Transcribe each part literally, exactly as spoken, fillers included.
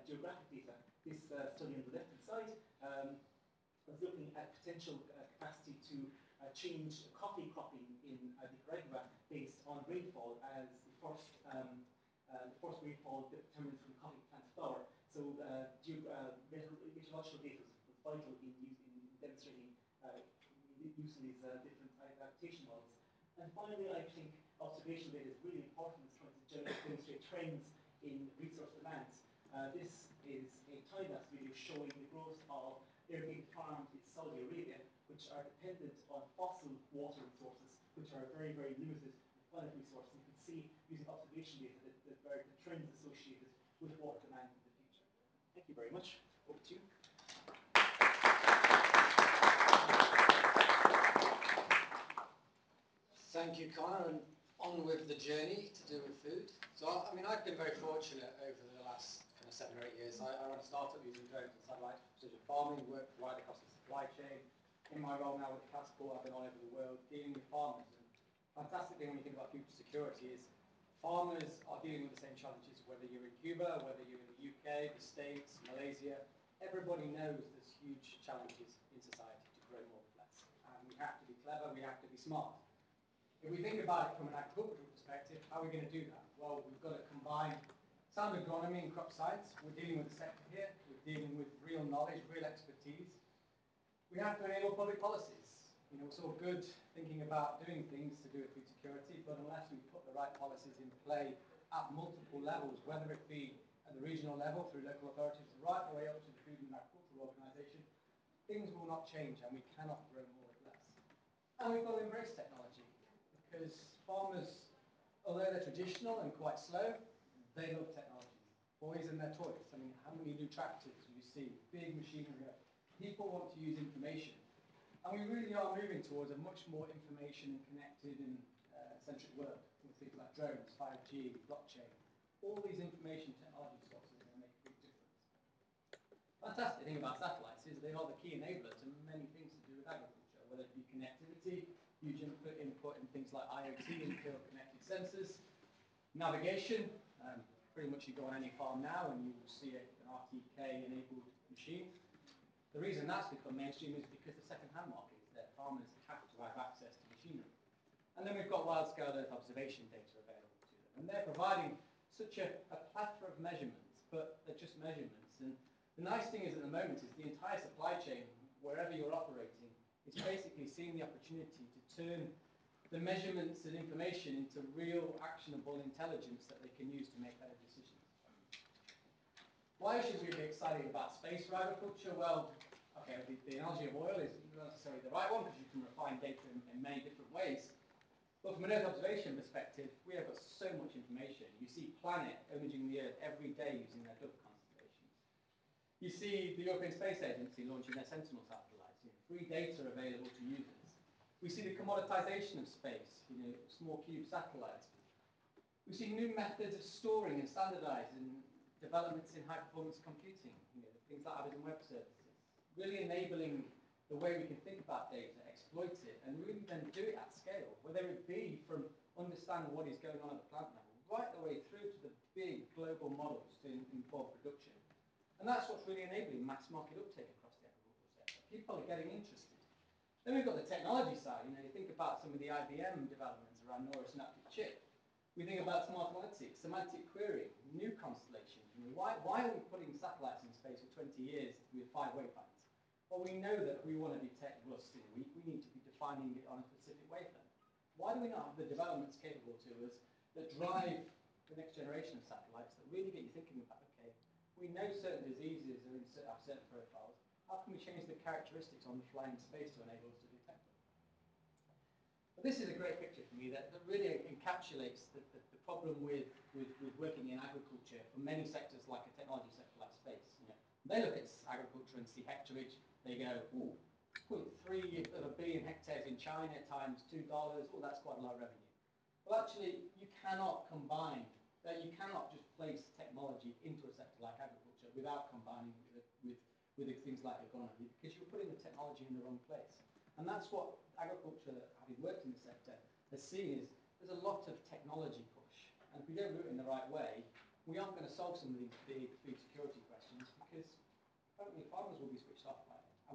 geographic data. This uh, study on the left-hand side um, was looking at potential uh, capacity to uh, change coffee cropping in uh, Nicaragua based on rainfall as the first, um, uh, the first rainfall determined from coffee plant flower. So uh, uh, meteorological data was vital in, in demonstrating uh, use of these uh, different adaptation models. And finally, I think observational data is really important in trying to demonstrate trends in resource demands. Uh, this is a time-lapse video showing the growth of irrigated farms in Saudi Arabia, which are dependent on fossil water resources, which are very, very limited and finite resources. You can see, using observation data, the, the, the trends associated with water demand in the future. Thank you very much. Over to you. Thank you, Connor, and on with the journey to do with food. So, I mean, I've been very fortunate over the last kind of seven or eight years. I, I run a startup using drones and satellite precision farming, work right across the supply chain. In my role now with Catapult, I've been all over the world dealing with farmers. And the fantastic thing when you think about future security is farmers are dealing with the same challenges, whether you're in Cuba, whether you're in the U K, the States, Malaysia. Everybody knows there's huge challenges in society to grow more with less. And we have to be clever, we have to be smart. If we think about it from an agricultural perspective, how are we going to do that? Well, we've got to combine sound agronomy and crop science. We're dealing with the sector here. We're dealing with real knowledge, real expertise. We have to enable public policies. You know, it's all good thinking about doing things to do with food security, but unless we put the right policies in play at multiple levels, whether it be at the regional level through local authorities, right the way up to the Food and Agricultural Organisation, things will not change and we cannot grow more with less. And we've got to embrace technology. Because farmers, although they're traditional and quite slow, they love technology. Boys and their toys. I mean, how many new tractors do you see? Big machinery. People want to use information. And we really are moving towards a much more information and connected and uh, centric world with things like drones, five G, blockchain. All these information technology sources are going to make a big difference. Fantastic thing about satellites is they are the key enabler to many things to do with agriculture, whether it be connectivity, huge input, input in things like I O T, in-field connected sensors, navigation. Um, pretty much you go on any farm now and you will see an R T K-enabled machine. The reason that's become mainstream is because the second-hand market is there. Farmers have to have access to machinery. And then we've got wide-scale Earth observation data available to them. And they're providing such a, a plethora of measurements, but they're just measurements. And the nice thing is at the moment is the entire supply chain, wherever you're operating, is basically seeing the opportunity to turn the measurements and information into real actionable intelligence that they can use to make better decisions. Why should we be excited about space for agriculture? Well, okay, the, the analogy of oil is not necessarily the right one because you can refine data in, in many different ways. But from an Earth observation perspective, we have got so much information. You see Planet imaging the Earth every day using their Dove constellations. You see the European Space Agency launching their Sentinel satellites. You know, free data available to users. We see the commoditization of space, you know, small cube satellites. We see new methods of storing and standardizing developments in high-performance computing, you know, things like Amazon Web Services, really enabling the way we can think about data, exploit it, and really then do it at scale, whether it be from understanding what is going on at the plant level, right the way through to the big global models to inform production. And that's what's really enabling mass market uptake across the agricultural sector. People are getting interested. Then we've got the technology side. You know, you think about some of the I B M developments around Neural Synaptic Chip. We think about smart analytics, semantic querying, new constellations. You know, why, why are we putting satellites in space for twenty years with five waypoints? Well, we know that we want to detect rust in a week. We need to be defining it on a specific wavelength. Why do we not have the developments capable to us that drive the next generation of satellites that really get you thinking about, okay, we know certain diseases are in certain, have certain profiles. How can we change the characteristics on the fly in space to enable us to detect them? But this is a great picture for me that, that really encapsulates the, the, the problem with, with, with working in agriculture for many sectors like a technology sector like space. You know, they look at agriculture and see hectareage, they go, ooh, zero point three of a billion hectares in China times two dollars, oh, that's quite a lot of revenue. Well, actually, you cannot combine, that you cannot just place technology into a sector like agriculture without combining it with, with, with things like economy, because you're putting the technology in the wrong place. And that's what agriculture, having worked in the sector, has seen is there's a lot of technology push. And if we don't do it in the right way, we aren't going to solve some of these big food security questions.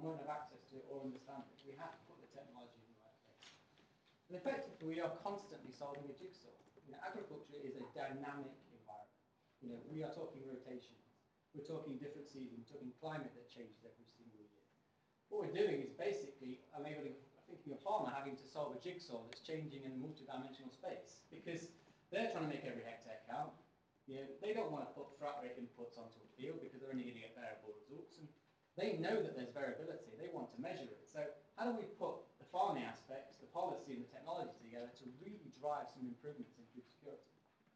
and won't have access to it or understand it. We have to put the technology in the right place. And effectively, we are constantly solving a jigsaw. You know, agriculture is a dynamic environment. You know, we are talking rotation. We're talking different seasons. We're talking climate that changes every single year. What we're doing is basically, I'm able to thinking of a farmer having to solve a jigsaw that's changing in a multi-dimensional space because they're trying to make every hectare count. You know, they don't want to put frat rate inputs onto a field because they're only going to get variable results. And they know that there's variability. They want to measure it. So how do we put the farming aspects, the policy and the technology together to really drive some improvements in food security?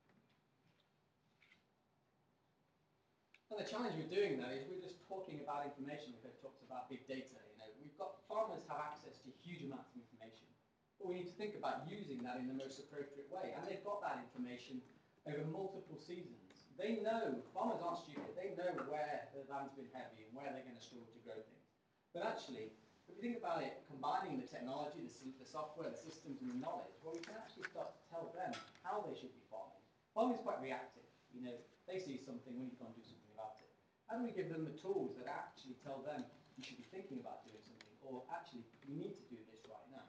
And the challenge with doing that is we're just talking about information. We've talked about big data. You know, we've got farmers have access to huge amounts of information, but we need to think about using that in the most appropriate way. And they've got that information over multiple seasons. They know, farmers aren't stupid. They know where the land's been heavy and where they're going to struggle to grow things. But actually, if you think about it, combining the technology, the, the software, the systems, and the knowledge, well, we can actually start to tell them how they should be farming. Farming is quite reactive. You know, they see something, we need to go and do something about it. How do we give them the tools that actually tell them you should be thinking about doing something, or actually you need to do this right now?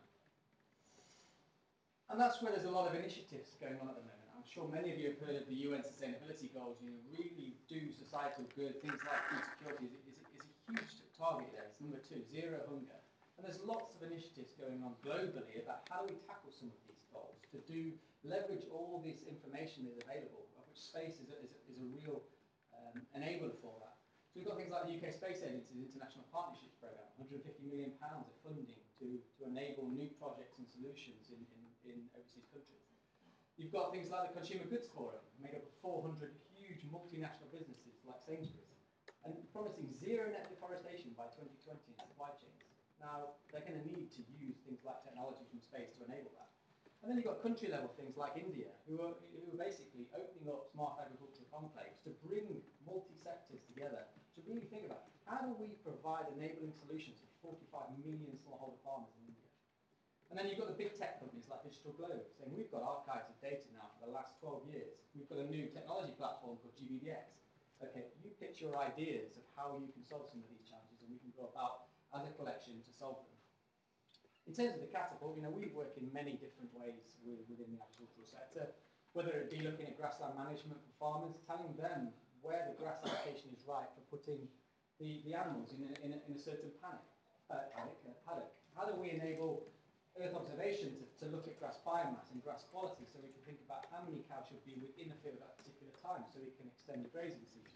And that's where there's a lot of initiatives going on at the moment. I'm sure many of you have heard of the U N sustainability goals. You know, really do societal good. Things like food security is, is, is a huge target there. It's number two, zero hunger. And there's lots of initiatives going on globally about how do we tackle some of these goals to do leverage all this information that is available, of which space is a, is a, is a real um, enabler for that. So we've got things like the U K Space Agency's International Partnerships Programme, one hundred fifty million pounds of funding to, to enable new projects and solutions in, in, in overseas countries. You've got things like the Consumer Goods Forum, made up of four hundred huge multinational businesses like Sainsbury's, and promising zero net deforestation by twenty twenty in supply chains. Now, they're going to need to use things like technology from space to enable that. And then you've got country-level things like India, who are, who are basically opening up smart agricultural conclaves to bring multi-sectors together to really think about how do we provide enabling solutions for forty-five million smallholder farmers in India. And then you've got the big tech companies like Digital Globe saying we've got archives of data now for the last twelve years. We've got a new technology platform called G B D X. Okay, you pitch your ideas of how you can solve some of these challenges and we can go about as a collection to solve them. In terms of the catapult, you know, we work in many different ways with, within the agricultural sector, whether it be looking at grassland management for farmers, telling them where the grass allocation is right for putting the, the animals in a, in a, in a certain paddock, uh, paddock, uh, paddock. How do we enable Earth observation to, to look at grass biomass and grass quality so we can think about how many cows should be within a field at a particular time so we can extend the grazing season.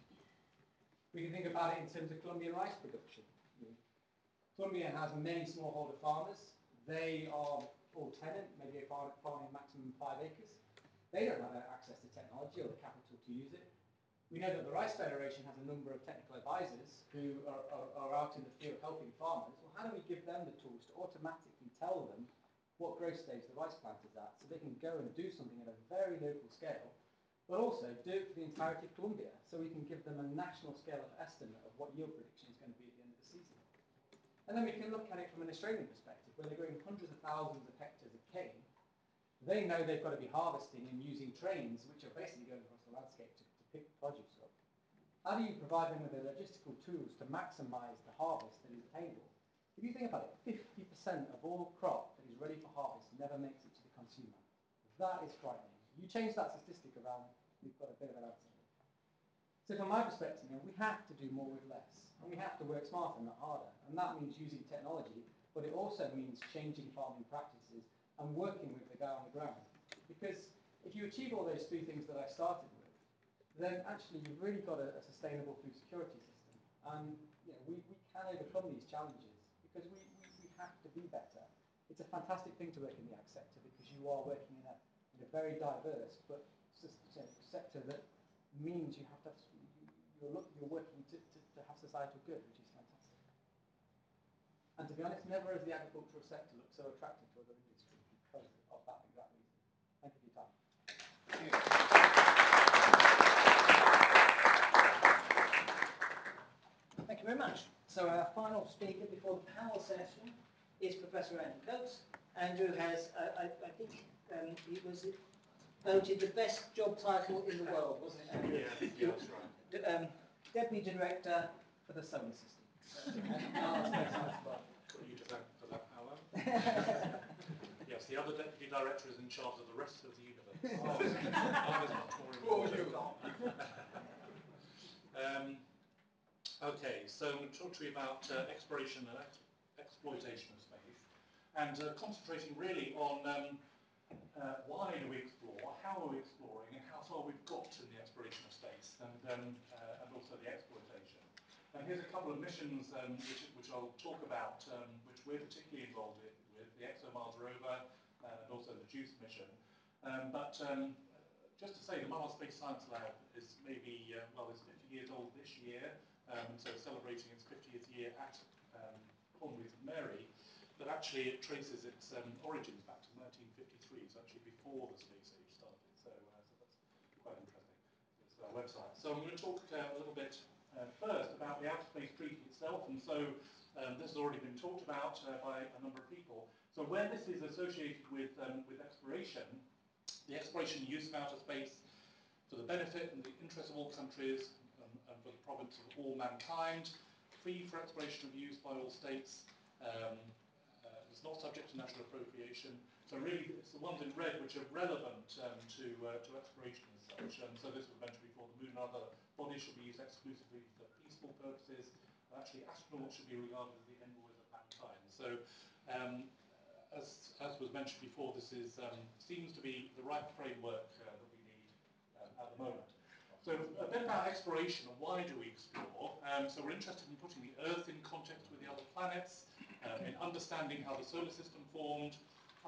We can think about it in terms of Colombian rice production. Colombia has many smallholder farmers. They are all tenant, maybe farming maximum five acres. They don't have access to technology or the capital to use it. We know that the Rice Federation has a number of technical advisors who are, are, are out in the field helping farmers. Well, how do we give them the tools to automatically tell them what growth stage the rice plant is at so they can go and do something at a very local scale, but also do it for the entirety of Colombia so we can give them a national scale of estimate of what yield prediction is going to be at the end of the season. And then we can look at it from an Australian perspective, where they're growing hundreds of thousands of hectares of cane. They know they've got to be harvesting and using trains, which are basically going across the landscape to, to pick produce up. How do you provide them with the logistical tools to maximise the harvest that is attainable? If you think about it, fifty percent of all crop that is ready for harvest never makes it to the consumer. That is frightening. You change that statistic around, we've got a bit of an answer. So from my perspective, you know, we have to do more with less. And we have to work smarter, not harder. And that means using technology, but it also means changing farming practices and working with the guy on the ground. Because if you achieve all those three things that I started with, then actually you've really got a, a sustainable food security system. And you know, we, we can overcome these challenges because we, we, we have to be better. It's a fantastic thing to work in the ag sector because you are working in a, in a very diverse but sector that means you have to, you're, look, you're working to, to, to have societal good, which is fantastic. And to be honest, never has the agricultural sector looked so attractive to other industries because of that exact reason. Thank you for your time. Thank you. Thank you very much. So our final speaker before the panel session is Professor Andrew Coates. Andrew has, uh, I, I think, um, he was voted the best job title in the world, wasn't it, Andrew? Yeah, yeah, that's right. D um, Deputy Director for the Solar System. Oh, space science club. Put you to thank for that, Alan. Yes, the other deputy director is in charge of the rest of the universe. Oh, Alan is much more important. um, okay, so I'm going to talk to you about uh, exploration and ex exploitation of space, and uh, concentrating really on um, uh, why do we explore, how are we exploring, and how far we've got in the exploration of space, and, um, uh, and also the exploitation. And here's a couple of missions um, which, which I'll talk about, um, which we're particularly involved with, with the ExoMars rover uh, and also the JUICE mission. Um, but um, just to say, the Mars Space Science Lab is maybe, uh, well, it's fifty years old this year, um, so celebrating its fiftieth year at um, Conwy Saint Mary, but actually it traces its um, origins back to nineteen fifty-three, so actually before the space age started, so, uh, so that's quite interesting. It's our website. So I'm going to talk uh, a little bit Uh, first, about the Outer Space Treaty itself, and so um, this has already been talked about uh, by a number of people. So where this is associated with, um, with exploration, the exploration and use of outer space for the benefit and the interest of all countries um, and for the province of all mankind, free for exploration and use by all states, um, uh, it's not subject to national appropriation. So really it's the ones in red which are relevant um, to, uh, to exploration as such. Um, so this was mentioned before, the moon and other bodies should be used exclusively for peaceful purposes. And actually astronauts should be regarded as the envoys of mankind. So um, as, as was mentioned before, this is, um, seems to be the right framework uh, that we need um, at the moment. So a bit about exploration and why do we explore. Um, so we're interested in putting the Earth in context with the other planets, um, in understanding how the solar system formed,